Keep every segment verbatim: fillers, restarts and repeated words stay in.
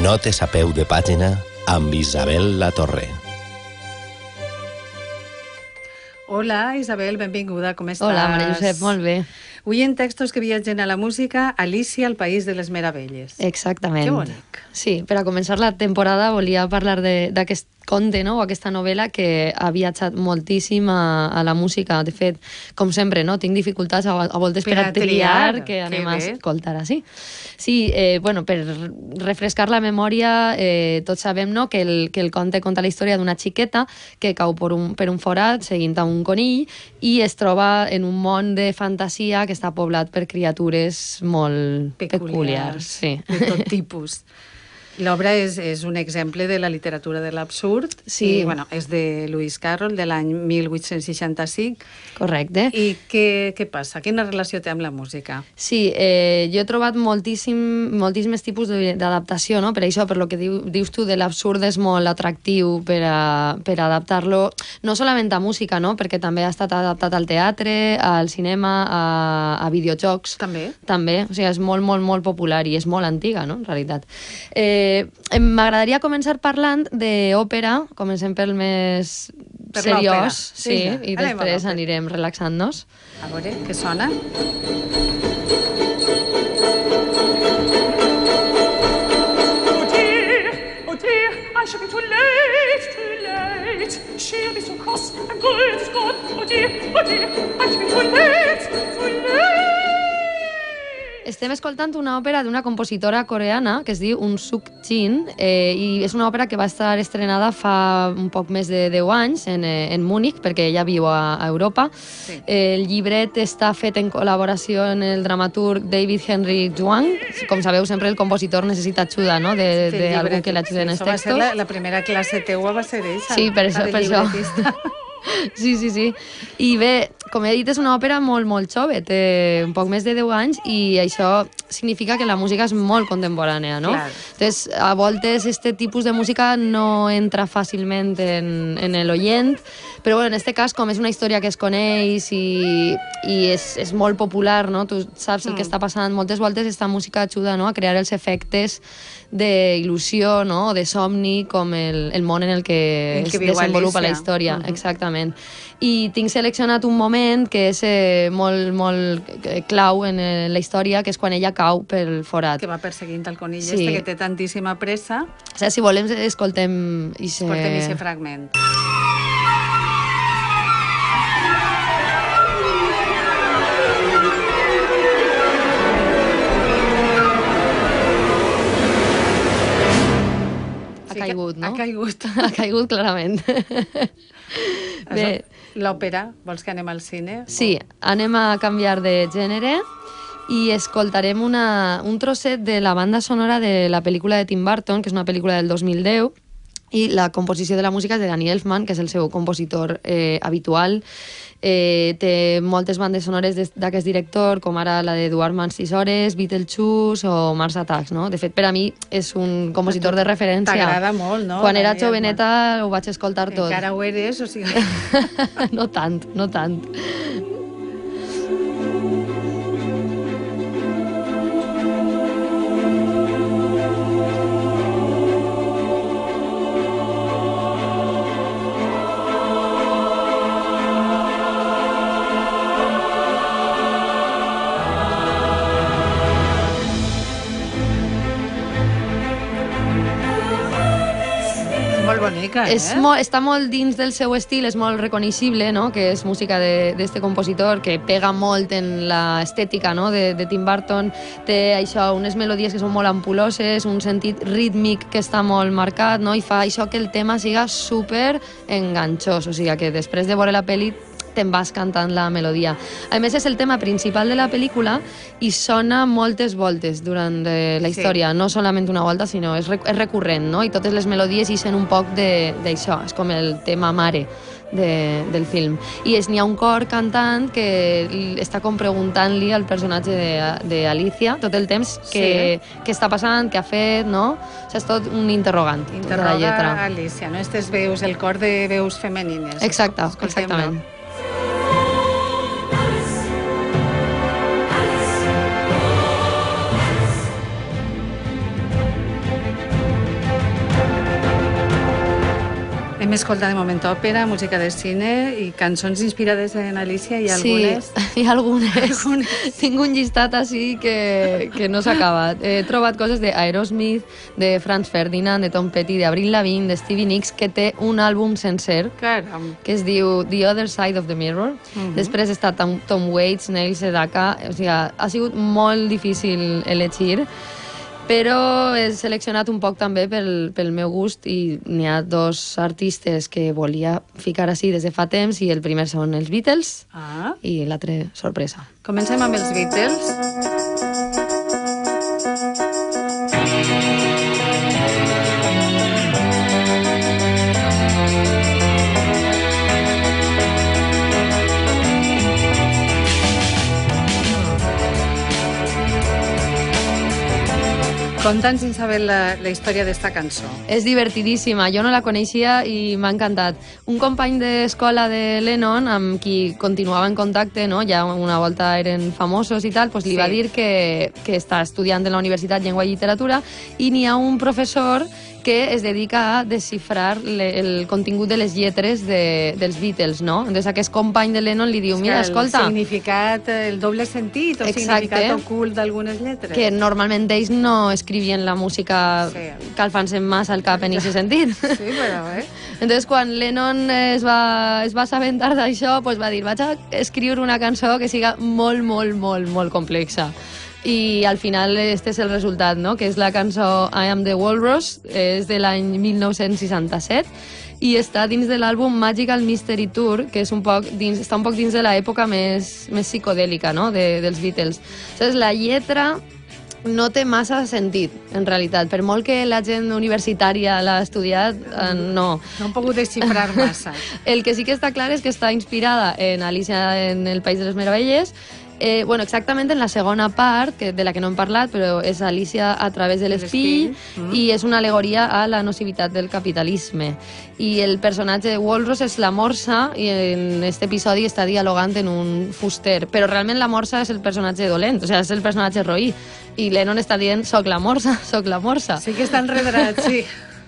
Notes a peu de pàgina amb Isabel Latorre. Hola, Isabel, benvinguda, com estàs? Hola, Maria Josep, molt bé. Avui en Textos que viatgen a la música, Alicia al País de les Meravelles. Exactament. Que bonic. Sí, per a començar la temporada volia parlar d'aquest conte, no?, o aquesta novel·la que ha viatjat moltíssim a, a la música. De fet, com sempre, no?, tinc dificultats a, a voltes per, per a triar, triar que anem a escoltar així. Sí, eh, bueno, per refrescar la memòria, eh, tots sabem, no?, que el, que el conte conta la història d'una xiqueta que cau per un, per un forat seguint a un conill i es troba en un món de fantasia que està poblat per criatures molt peculiars. peculiars sí. De tot tipus. L'obra és, és un exemple de la literatura de l'absurd. Sí. I, bueno, és de Lewis Carroll, de l'any mil vuit-cents seixanta-cinc. Correcte. I què, què passa? Quina relació té amb la música? Sí, eh, jo he trobat moltíssim, moltíssims tipus d'adaptació, no? Per això, per lo que diu, dius tu, de l'absurd és molt atractiu per, a, per adaptar-lo, no solament a música, no? Perquè també ha estat adaptat al teatre, al cinema, a, a videojocs. També? També, o sigui, és molt, molt, molt popular i és molt antiga, no?, en realitat. Eh, M'agradaria començar parlant d'òpera, comencem pel més per seriós, sí, Vinga, i després anirem relaxant-nos. A veure, què sona? Oh dear, oh dear, I shall be too late, too late. She'll be so cross and good as gone. Oh dear, oh dear, I shall be too late, too late. Estem escoltant una òpera d'una compositora coreana que es diu Un Suk Jin eh, i és una òpera que va estar estrenada fa un poc més de deu anys en, en Múnich, perquè ella viu a, a Europa. Sí. Eh, el llibret està fet en col·laboració amb el dramaturg David Henry Hwang. Com sabeu, sempre el compositor necessita ajuda, no?, d'algú sí, que l'ajude sí, en els textos. Va ser la, la primera classe teua va ser eixa. Sí, per això. Per això. Sí, sí, sí. I bé, com he dit, és una òpera molt, molt jove, té un poc més de deu anys i això significa que la música és molt contemporània, no? Clar. Entonces, a voltes, este tipus de música no entra fàcilment en, en l'oient, però bueno, en este cas, com és una història que es coneix i, i és, és molt popular, no? Tu saps el mm. que està passant, moltes voltes esta música ajuda, no?, a crear els efectes d'il·lusió, no?, o de somni, com el, el món en el que, el que es desenvolupa Alicia. La història, Mm-hmm. exactament. I tinc seleccionat un moment que és eh, molt, molt clau en eh, la història, que és quan ella cau pel forat. Que va perseguint el conill Sí. este, que té tantíssima pressa. O sigui, si volem, escoltem... Ixe... Escoltem aquest fragment. Ha caigut, no? Ha caigut. Ha caigut, clarament. Bé, L'òpera, vols que anem al cine? sí, anem a canviar de gènere i escoltarem una, un trosset de la banda sonora de la pel·lícula de Tim Burton, que és una pel·lícula del dos mil deu, i la composició de la música és de Danny Elfman, que és el seu compositor eh, habitual. Eh, té moltes bandes sonores d'aquest director, com ara la d'Eduard Mans sis hores, Beetlejuice o Mars Attacks, no? De fet, per a mi és un compositor de referència. T'agrada molt, no? Quan era joveneta ho vaig escoltar tot. Encara ho eres, o sigui... No tant, no tant. Molt bonica, eh? És molt, està molt dins del seu estil, és molt reconeixible, no?, que és música d'este compositor, que pega molt en l'estètica, no?, de, de Tim Burton. Té això, unes melodies que són molt ampuloses, un sentit rítmic que està molt marcat, no?, i fa això que el tema siga super enganxós, o sigui que després de veure la pel·li te'n vas cantant la melodia. A més, és el tema principal de la pel·lícula i sona moltes voltes durant eh, la història, sí. No solament una volta, sinó és, rec és recurrent, no? I totes les melodies ixen un poc d'això, és com el tema mare de, del film. I n'hi ha un cor cantant que està com preguntant-li al personatge d'Alicia tot el temps que, sí. què està passant, què ha fet, no? O sigui, és tot un interrogant de la lletra. Interroga Alicia, no? Estes veus, el cor de veus femenines. Exacte, exactament. Hem escoltat de moment òpera, música de cine i cançons inspirades en Alicia i algunes... Sí, hi ha algunes. algunes. Tinc un llistat així que, que no s'ha acabat. He trobat coses de Aerosmith, de Franz Ferdinand, de Tom Petty, d'Avril Lavigne, de Stevie Nicks, que té un àlbum sencer Caram. que es diu The Other Side of the Mirror. Uh-huh. Després està Tom, Tom Waits, Neil Sedaka... O sigui, ha sigut molt difícil elegir, però he seleccionat un poc també pel, pel meu gust i n'hi ha dos artistes que volia ficar així des de fa temps i el primer són els Beatles ah. i l'altre sorpresa. Comencem amb els Beatles. Conta'ns, Isabel, la, la història d'esta cançó. És divertidíssima, jo no la coneixia i m'ha encantat. Un company d'escola de Lennon, amb qui continuava en contacte, no? Ja una volta eren famosos i tal, doncs li sí. va dir que, que està estudiant en la Universitat Llengua i Literatura i n'hi ha un professor que es dedica a desxifrar le, el contingut de les lletres de, dels Beatles, no? Entonces aquest company de Lennon li diu, mira, escolta... El significat, el doble sentit o exacte, significat ocult d'algunes lletres. Que normalment ells no escrivien la música sí. calfant-se massa al cap en aquest sentit. Sí, però eh? Entonces quan Lennon es va, es va assabentar d'això, pues va dir, vaig a escriure una cançó que siga molt, molt, molt, molt complexa. I al final este és el resultat, no? Que és la cançó I Am the Walrus, és de l'any mil nou-cents seixanta-set i està dins de l'àlbum Magical Mystery Tour, que és un poc dins, està un poc dins de l'època més, més psicodèlica, no? de, dels Beatles. Entonces, la lletra no té massa sentit, en realitat. Per molt que la gent universitària l'ha estudiat, eh, no. No han pogut desxifrar massa. El que sí que està clar és que està inspirada en Alicia en el País de les Meravelles. Eh, bueno, exactament en la segona part, que de la que no hem parlat, però és Alicia a través de l'espill, mm. i és una al·legoria a la nocivitat del capitalisme. I el personatge de Walrus és la morsa, i en aquest episodi està dialogant en un fuster. Però realment la morsa és el personatge dolent, o sigui, és el personatge roí. I Lennon està dient, soc la morsa, soc la morsa. Sí que està enredrat, sí.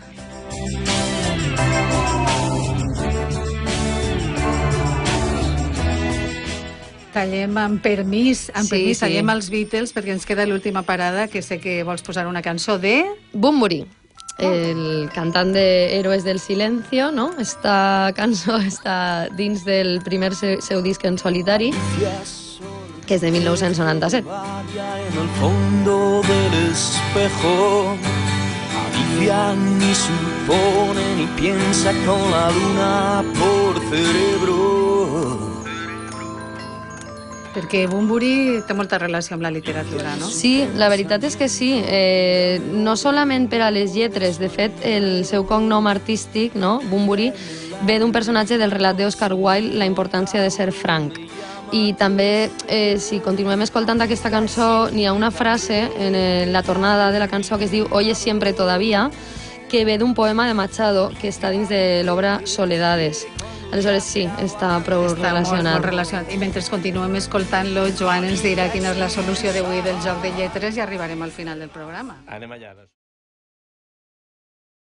Tallem amb permís, amb sí, permís, sí. tallem els Beatles perquè ens queda l'última parada, que sé que vols posar una cançó de... Bunbury, el cantant de Héroes del Silencio, no? Esta cançó està dins del primer seu, seu disc en solitari, que és de mil nou-cents noranta-set. En el fondo del espejo Alicia ni supone ni piensa con la luna por cerebro. Perquè Bunbury té molta relació amb la literatura, no? Sí, la veritat és que sí. Eh, no solament per a les lletres. De fet, el seu cognom artístic, no? Bunbury, ve d'un personatge del relat d'Oscar Wilde, La importància de ser franc. I també, eh, si continuem escoltant aquesta cançó, n'hi ha una frase en la tornada de la cançó que es diu Oye siempre todavía, que ve d'un poema de Machado que està dins de l'obra Soledades. Aleshores, sí, està prou està relacionat. Molt, molt relacionat. I mentre continuem escoltant-lo, Joan ens dirà quina és la solució d'avui del joc de lletres i arribarem al final del programa. Anem allà.